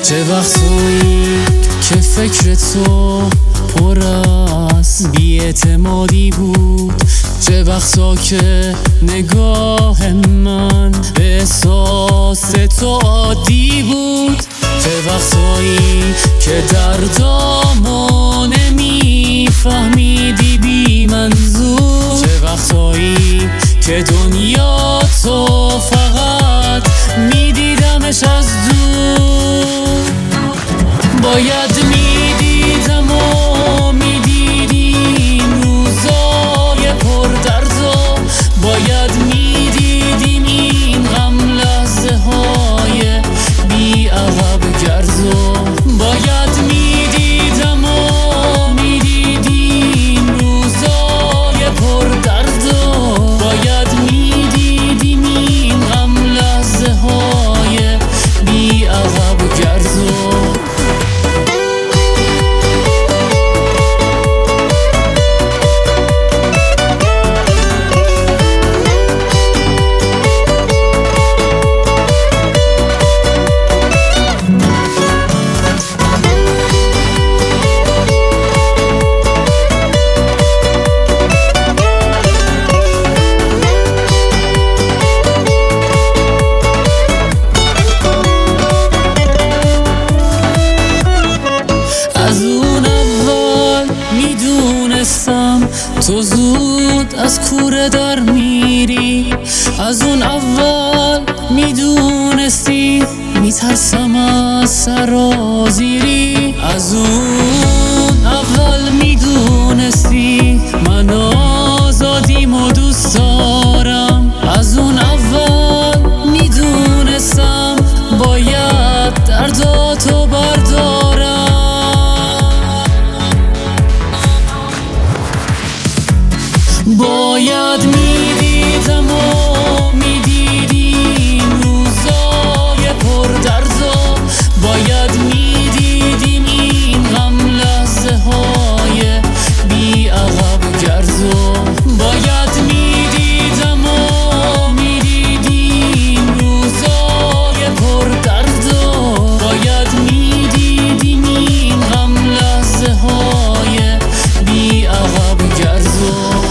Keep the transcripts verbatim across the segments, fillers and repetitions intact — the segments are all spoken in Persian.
چه وقتایی که فکر تو پر از بی‌اعتمادی بود، چه وقتا که نگاه من به احساس تو عادی بود، چه وقتایی که دردامو نمیفهمیدی بی منظور، چه وقتایی که دنیا تو فقط میدیدمش از دور. باید میدیدم و میدیدیم روزای پر درد و باید میدیدیم این غم لحظه های بی عقب گرد و باید میدیدم و میدیدیم روزای پر درد و باید میدیدیم این غم لحظه های بی عقب گرد و تو زود از کوره در میری، از اون اول میدونستی میترسم از سرازیری، از اون اول میدونستی من آزادیم و دوست دارم، از اون اول میدونستم باید درداتو بردارم. باید میدیدم و میدیدیم روزای پر درد و باید میدیدیم این غم لحظه های بی عقب گرد و باید میدیدم و میدیدیم روزای پر درد و باید میدیدیم این غم لحظه های بی عقب گرد و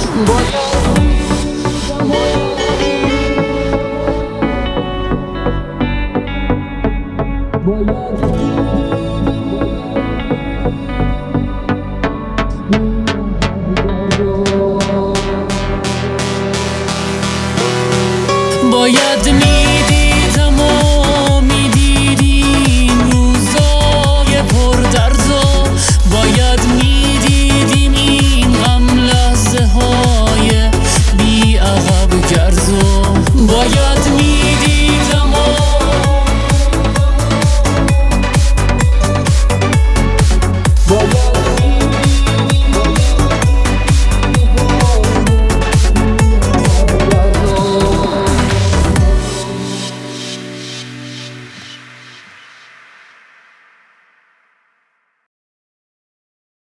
باید